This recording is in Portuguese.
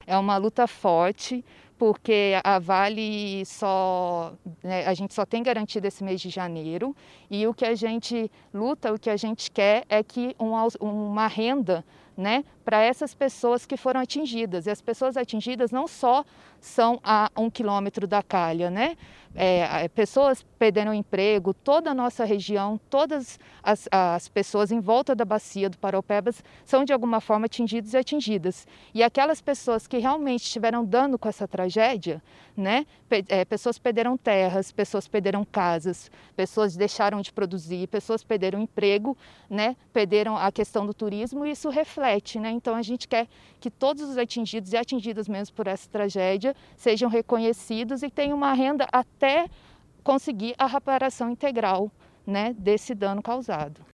É uma luta forte, porque a Vale a gente só tem garantido esse mês de janeiro, e o que a gente luta, o que a gente quer é que uma renda, né, para essas pessoas que foram atingidas. E as pessoas atingidas não só são a 1 quilômetro da calha, né? Pessoas perderam emprego, toda a nossa região, todas as pessoas em volta da bacia do Paraupebas são de alguma forma atingidos e atingidas. E aquelas pessoas que realmente tiveram dano com essa tragédia, né? Pessoas perderam terras, pessoas perderam casas, pessoas deixaram de produzir, pessoas perderam emprego, né? Perderam a questão do turismo, e isso reflete, né? Então a gente quer que todos os atingidos e atingidas mesmo por essa tragédia sejam reconhecidos e tenham uma renda até conseguir a reparação integral, né, desse dano causado.